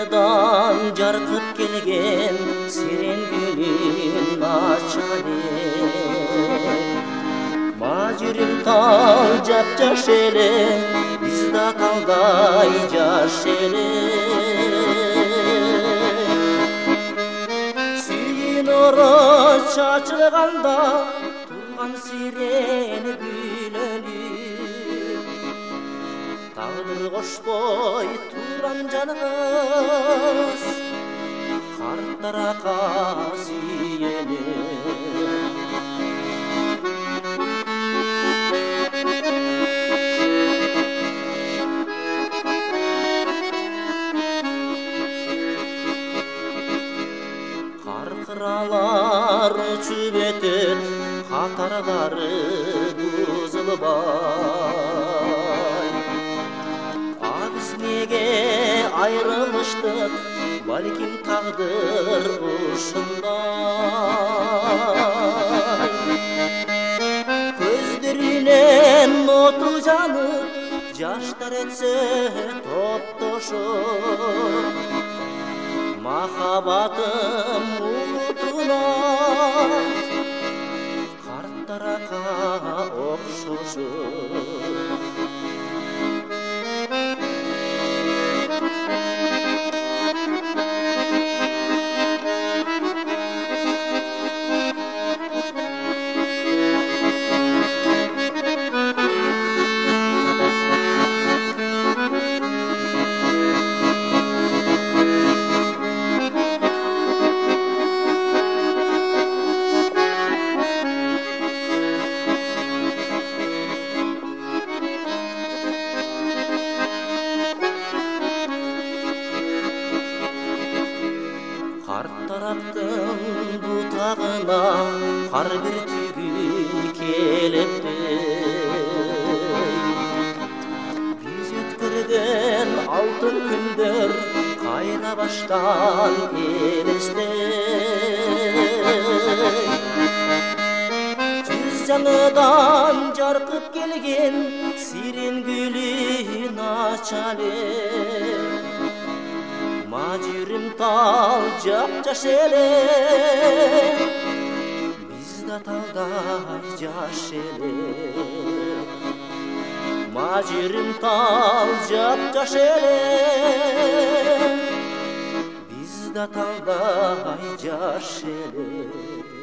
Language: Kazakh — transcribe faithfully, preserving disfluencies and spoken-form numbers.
жаңыдан жарқып келген серен гүлін ачады. Мажүрім тал жап-жаш еле, бізда талдай жаш еле. Сүйін ұры шашылғанда тұрған сирен гүлініп, тағдыр қошпой тұран жанығыз, қарттарақа сүйеніп. Қарқыралар ұшып өтіп, қатарлары бұзылбай. А біз неге айрылыштық, бәлкім тағдыр ұшындай. Көздерінен оту жанып, жаштар өтсе топ-тошып. Махаббатым ұлытынат, қарттарақа оқшошып. Қарттарақтың бұтағына қар бір түйін келіпті. Біз өткірген алтын күндер қайна баштан елесті. Жүз жаңыдан жарқып келген сирен гүлін ачалы. Мажүрім тал жап-жаш еле, бізда талдай жаш еле. Мажүрім тал жап-жаш еле, бізда талдай жаш еле.